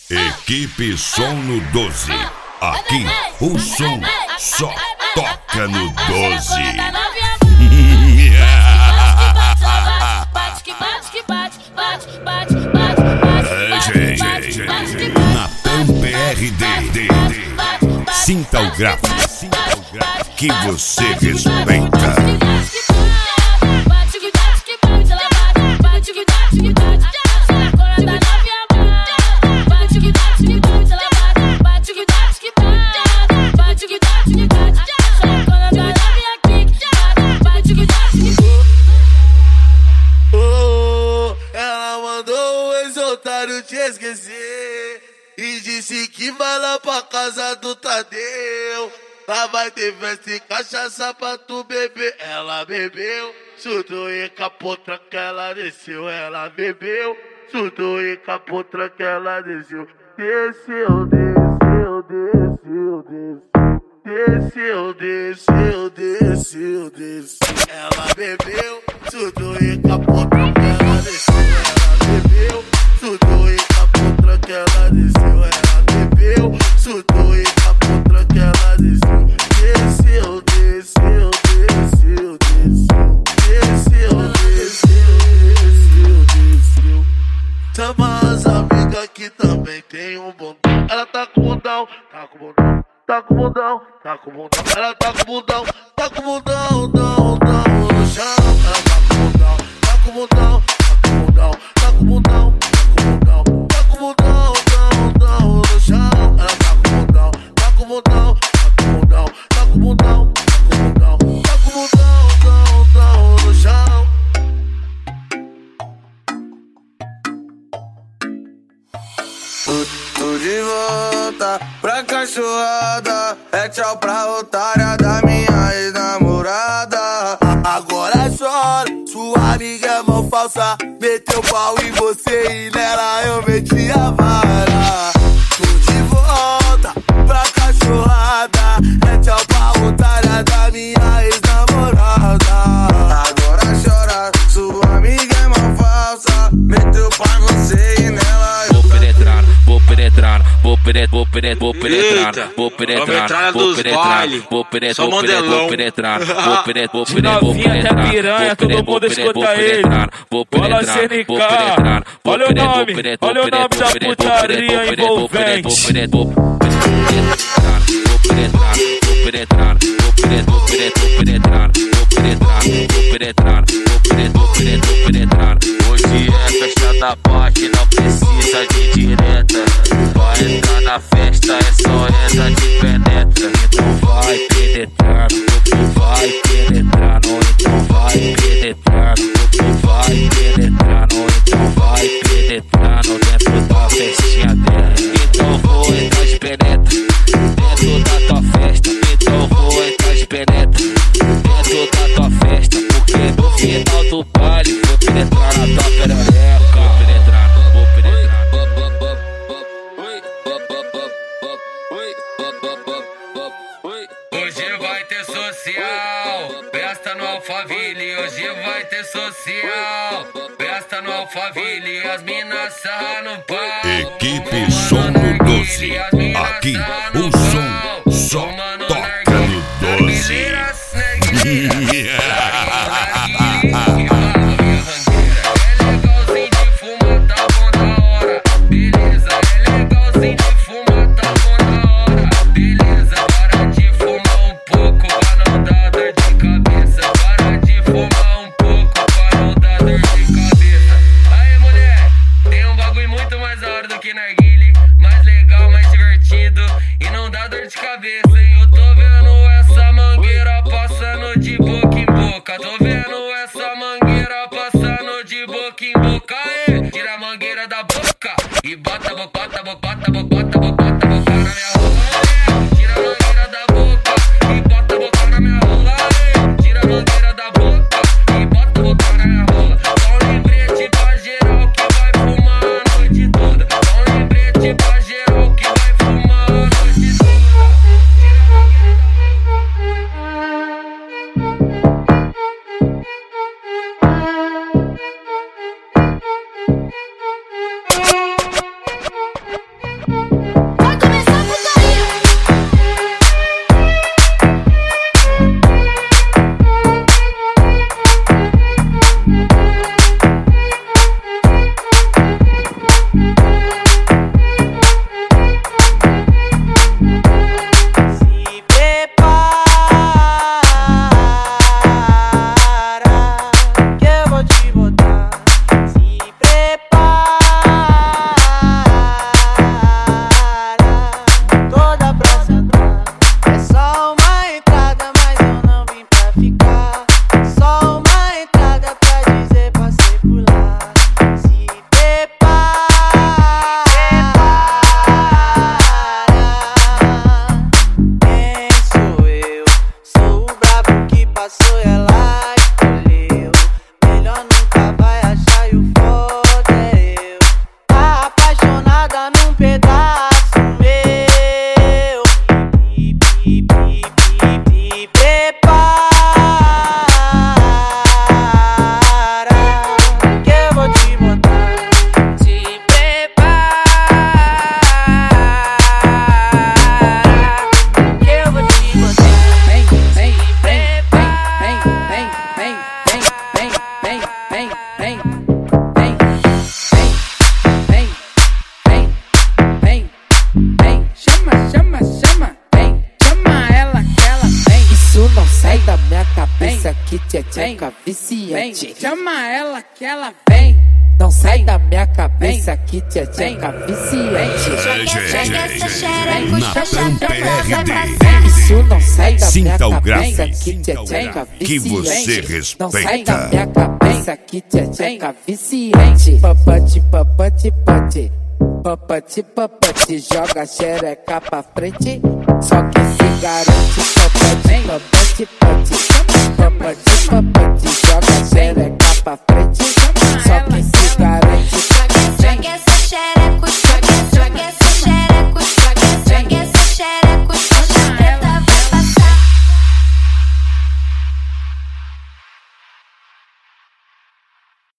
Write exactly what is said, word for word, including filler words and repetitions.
Equipe Som no doze. Aqui o som só toca no doze. Natan P R D. Sinta o grave que você respeita. Te esquecer e disse que vai lá pra casa do Tadeu. Lá vai ter festa e cachaça pra tu beber. Ela bebeu, surtou e capotra que ela desceu. Ela bebeu, surtou e capotra que ela desceu. Desceu, desceu, desceu, desceu. Desceu, desceu, desceu, desceu. Ela bebeu, surtou e capotra que ela desceu. Ela bebeu, surtou e capotra que ela desceu. Ela bebeu, surtou e capotra que ela desceu. Desceu, desceu, desceu, desceu. Desceu, desceu, desceu, desceu. Chama as amigas que também tem um bundão. Ela tá com bundão, tá com bundão, tá com bundão, tá com bundão. Ela tá com bundão, tá com bundão, dão, dão no chão. Ela tá com bundão, tá com bundão, tá com bundão, tá com bundão. Tô de volta pra cachorrada, é tchau pra otária da minha ex-namorada. Agora chora, sua amiga é mão falsa. Meteu pau em você e nela eu meti a vara. Tô de volta pra cachorrada, é tchau pra otária da minha ex-namorada. Agora chora, sua amiga é mão falsa. Meteu pau em você e nela eu penetrar, vou penetrar, vou penetrar, vou penetrar, vou penetrar, vou penetrar, vou penetrar, vou penetrar, vou penetrar, vou penetrar, vou penetrar, vou penetrar, até piranha, todo mundo escuta ele. Bola C N K, olha o nome, olha o nome da putaria envolvente. Vou penetrar, vou penetrar, vou penetrar, vou penetrar, vou penetrar, vou penetrar, vou penetrar, vou penetrar. Hoje é festa da parte, não precisa de direta. Vai entrar na festa, é só essa de penetra. Então vai penetrar, vai penetrar, não, então vai penetrar, vai penetrar, não, então vai penetrar no dentro da festinha dela. Então vou entrar de penetra dentro da tua festa. Então vou entrar de penetra dentro da tua festa, porque no final do baile vou penetrar na tua perereca. Vou penetrar, vou penetrar. Hoje vai ter social, festa no Alphaville. Hoje vai ter social, festa no Alphaville. As minas sarram no pau. Equipe Som no doze. Aqui o som só toca no doze. Mais legal, mais divertido e não dá dor de cabeça, hein? Eu tô vendo essa mangueira passando de boca em boca. Tô vendo essa mangueira passando de boca em boca. Aê, tira a mangueira da boca e bota a boca, bota a boca, bota a boca, bota a boca, bota a boca na minha rola. Tira a mangueira da boca e bota a boca na minha rola. Tira a mangueira da boca e bota a boca na minha rola. Dá um lembrete pra geral que vai fumar a noite toda. Dá um lembrete pra geral que vai fumar a noite toda. tcheca viciante. Chama ela que ela vem. Não sai da minha cabeça que tcheca viciante. Natan P R D. Isso não sai da minha Sinta o grave cabeça que tcheca que você viciante. Não sai da minha respeita. cabeça que tcheca viciante. Papati, papati, pati. Papati, papati, joga xereca pra frente. Só que se garante, papati, papati.